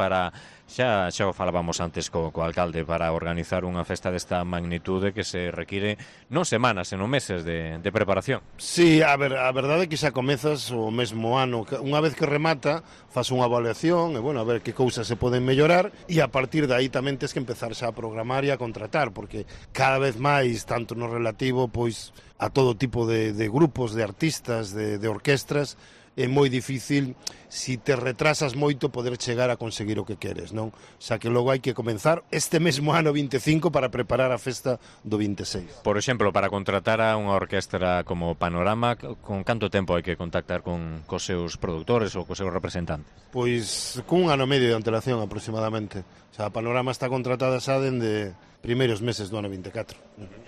Speaker 3: xa o falábamos antes co alcalde, para organizar unha festa desta magnitude que se require non semanas, senón meses de preparación.
Speaker 9: Sí, a verdade é que xa comezas o mesmo ano, unha vez que remata, faz unha evaluación, e bueno, a ver que cousas se poden mellorar, e a partir de aí tamén tes que empezar xa a programar e a contratar, porque cada vez máis, tanto no relativo pois a todo tipo de grupos, de artistas, de orquestras, é moi difícil, si te retrasas moito, poder chegar a conseguir o que queres, non? Xa que logo hai que comenzar este mesmo ano 25 para preparar a festa do 26.
Speaker 3: Por exemplo, para contratar a unha orquestra como Panorama, con canto tempo hai que contactar cos seus produtores ou cos seus representantes?
Speaker 9: Pois con un ano e medio de antelación aproximadamente. Xa, a Panorama está contratada xa dende primeiros meses do ano 24.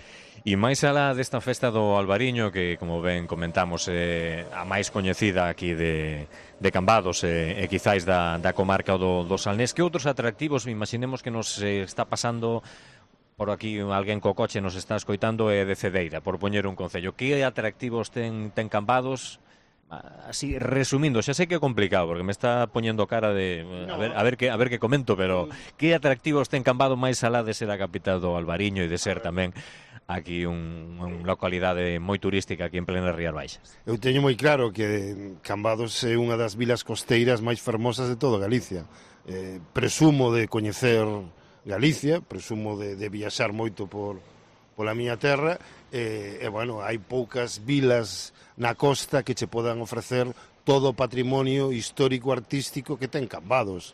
Speaker 3: E máis alá desta festa do Albariño, que, como ben comentamos, é a máis coñecida aquí de Cambados e quizáis da comarca do Salnés, que outros atractivos, imaginemos que nos está pasando por aquí alguén co coche, nos está escoitando, é de Cedeira, por poñer un concello. Que atractivos ten Cambados? Así, resumindo, xa sei que é complicado porque me está poñendo cara de a ver que comento, pero que atractivos ten Cambados máis alá de ser a capital do Albariño e de ser tamén aquí unha localidade moi turística aquí en plena Rías Baixas?
Speaker 9: Eu teño moi claro que Cambados é unha das vilas costeiras máis fermosas de toda Galicia. Presumo de coñecer Galicia, presumo de viaxar moito pola miña terra, bueno, hai poucas vilas na costa que che podan ofrecer todo o patrimonio histórico-artístico que ten Cambados.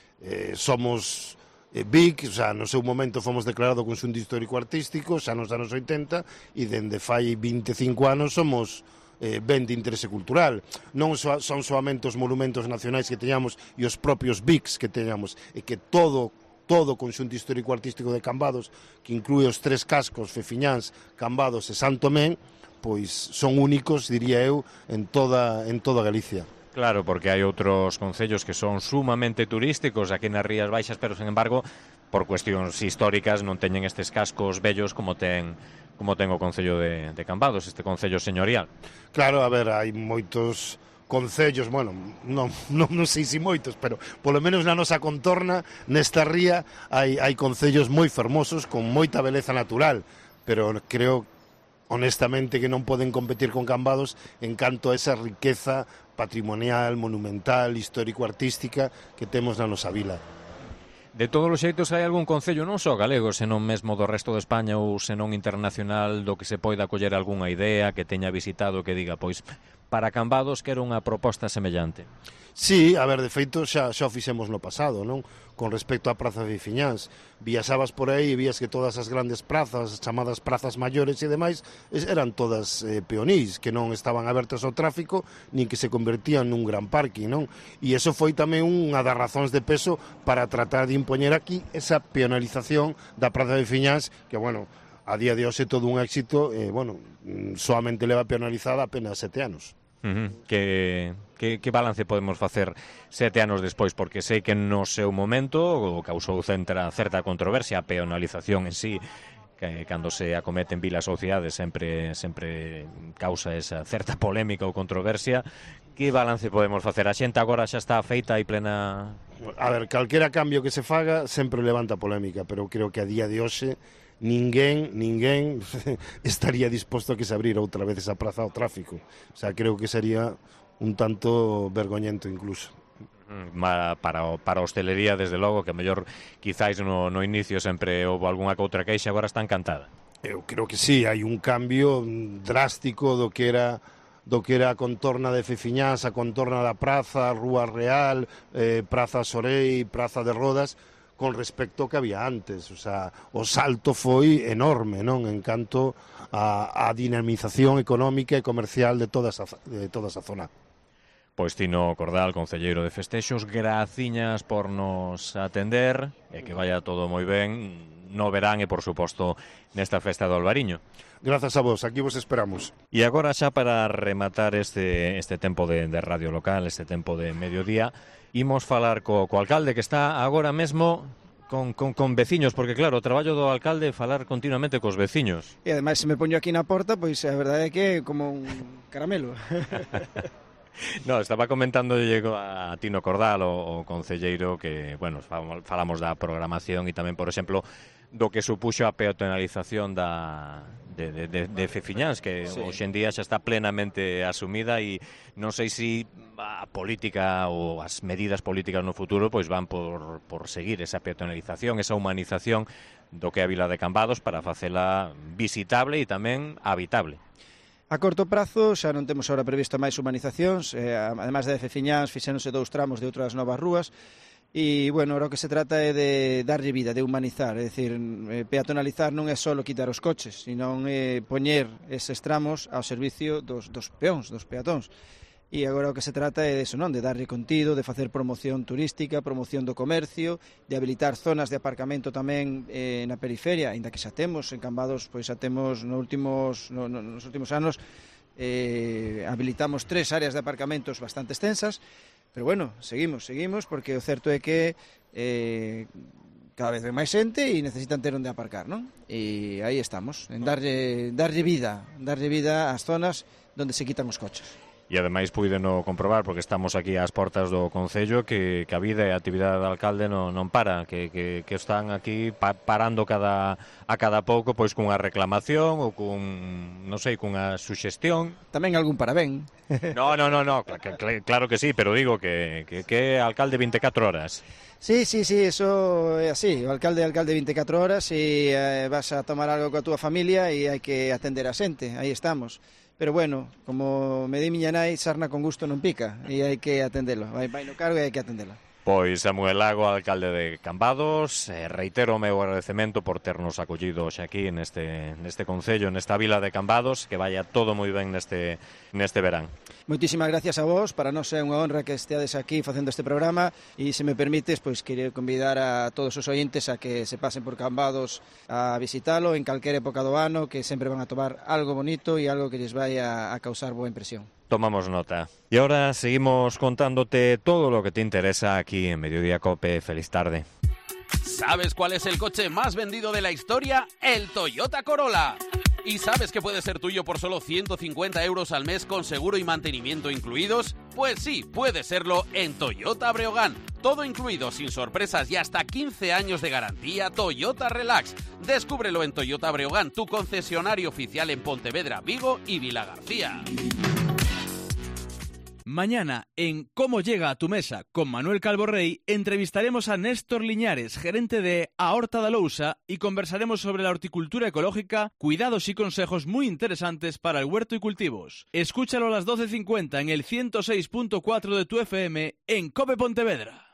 Speaker 9: Somos Vic, xa no seu momento fomos declarado conxunto histórico-artístico, xa nos anos 80, e dende fai 25 anos somos ben de interese cultural. Non son soamente os monumentos nacionais que teñamos e os propios Vics que teñamos, e que todo o conxunto histórico-artístico de Cambados, que inclúe os 3 cascos, Fefiñáns, Cambados e Santo Tomé, pois son únicos, diría eu, en toda Galicia.
Speaker 3: Claro, porque hai outros concellos que son sumamente turísticos aquí nas Rías Baixas, pero, sen embargo, por cuestións históricas non teñen estes cascos bellos como ten o concello de Cambados, este concello señorial.
Speaker 9: Claro, a ver, hai moitos concellos, bueno, non sei se moitos, pero polo menos na nosa contorna, nesta ría, hai concellos moi fermosos, con moita beleza natural, pero creo honestamente que non poden competir con Cambados en canto a esa riqueza patrimonial, monumental, histórico-artística que temos na nosa vila.
Speaker 3: De todos os xeitos, hai algún concello, non só galego, senón mesmo do resto de España ou senón internacional, do que se poida coller algunha idea que teña visitado que diga, pois, para Cambados quero unha proposta semellante?
Speaker 9: Sí, a ver, de feito xa o fixemos no pasado, non? Con respecto á Praza de Fiñáns, viaxabas por aí e vías que todas as grandes prazas, chamadas prazas maiores e demais, eran todas peonís, que non estaban abertas ao tráfico, nin que se convertían nun gran parque, non? E iso foi tamén unha das razóns de peso para tratar de impoñer aquí esa peonalización da Praza de Fiñáns, que, bueno, a día de hoxe todo un éxito, bueno, soamente leva peonalizada apenas 7 anos.
Speaker 3: Que balance podemos facer 7 anos despois? Porque sei que no seu momento causou certa controversia a peonalización en sí, que cando se acomete en vilas ou cidades sempre causa esa certa polémica ou controversia. Que balance podemos facer? A xente agora xa está feita e plena...
Speaker 9: A ver, calquera cambio que se faga sempre levanta polémica, pero creo que a día de hoxe ninguén estaría disposto a que se abrira outra vez esa praza ao tráfico. O sea, creo que sería un tanto vergoñento incluso.
Speaker 3: Para a hostelería, desde logo, que a mellor quizáis no inicio sempre houve algunha que outra queixa, agora está encantada.
Speaker 9: Eu creo que sí, hai un cambio drástico do que era a contorna de Fefiñás, a contorna da praza, Rúa Real, Praza Sorei, Praza de Rodas, con respecto ao que había antes. O sea, o salto foi enorme, non? En canto a dinamización económica e comercial de toda esa zona.
Speaker 3: Pois Tino Cordal, concelleiro de Festexos, graciñas por nos atender e que vaya todo moi ben no verán e, por suposto, nesta festa do Albariño.
Speaker 9: Grazas a vos, aquí vos esperamos.
Speaker 3: E agora xa para rematar este tempo de radio local, este tempo de mediodía, imos falar co alcalde que está agora mesmo con veciños, porque claro, o traballo do alcalde é falar continuamente cos veciños.
Speaker 6: E ademais se me poño aquí na porta, pois a verdade é que é como un caramelo.
Speaker 3: No, estaba comentando a Tino Cordal, o concelleiro, que, bueno, falamos da programación e tamén, por exemplo, do que supuxo a peatonalización de Fefiñáns, que sí, hoxe en día xa está plenamente asumida e non sei se a política ou as medidas políticas no futuro pois van por seguir esa peatonalización, esa humanización do que é a vila de Cambados para facela visitable e tamén habitable.
Speaker 6: A corto prazo xa non temos agora previsto máis humanizacións, ademais de Fefiñáns fixéronse 2 tramos de outras novas rúas. E, bueno, ahora o que se trata é de darlle vida, de humanizar, é dicir, peatonalizar non é só quitar os coches, sino poñer eses tramos ao servicio dos peóns, dos peatóns. E agora o que se trata é de eso, non? De darlle contido, de facer promoción turística, promoción do comercio, de habilitar zonas de aparcamento tamén na periferia, aínda que xa temos, en Cambados, pois xa temos nos últimos anos habilitamos 3 áreas de aparcamentos bastante extensas. Pero bueno, seguimos, porque o certo é que cada vez ven máis xente e necesitan ter onde aparcar, non? E aí estamos, en darlle vida ás zonas onde se quitan os coches.
Speaker 3: E ademais puideno comprobar, porque estamos aquí ás portas do Concello, que a vida e a actividade do alcalde non para, que están aquí parando a cada pouco, pois cunha reclamación ou cunha suxestión.
Speaker 6: Tamén algún parabén.
Speaker 3: No, claro que sí, pero digo que é alcalde 24 horas.
Speaker 6: Sí, eso é así, o alcalde 24 horas e vas a tomar algo coa túa familia e hai que atender a xente, aí estamos. Pero bueno, como me di miña nai, sarna con gusto non pica e hai que atendelo, vai no cargo e hai que atendelo.
Speaker 3: Pois Samuel Lago, alcalde de Cambados, reitero o meu agradecemento por ternos acollido xa aquí neste concello, nesta vila de Cambados, que vaya todo moi ben neste verán.
Speaker 6: Moitísimas gracias a vos, para nós é unha honra que esteades aquí facendo este programa e se me permites, pois quería convidar a todos os ointes a que se pasen por Cambados a visitalo en calquera época do ano, que sempre van a tomar algo bonito e algo que lles vai a causar boa impresión.
Speaker 3: Tomamos nota. Y ahora seguimos contándote todo lo que te interesa aquí en Mediodía Cope. Feliz tarde.
Speaker 11: ¿Sabes cuál es el coche más vendido de la historia? El Toyota Corolla. ¿Y sabes que puede ser tuyo por solo 150 euros al mes con seguro y mantenimiento incluidos? Pues sí, puede serlo en Toyota Breogán. Todo incluido, sin sorpresas y hasta 15 años de garantía. Toyota Relax. Descúbrelo en Toyota Breogán, tu concesionario oficial en Pontevedra, Vigo y Vilagarcía.
Speaker 12: Mañana, en Cómo llega a tu mesa con Manuel Calvo Rey, entrevistaremos a Néstor Liñares, gerente de A Horta da Lousa, y conversaremos sobre la horticultura ecológica, cuidados y consejos muy interesantes para el huerto y cultivos. Escúchalo a las 12:50 en el 106.4 de tu FM en Cope Pontevedra.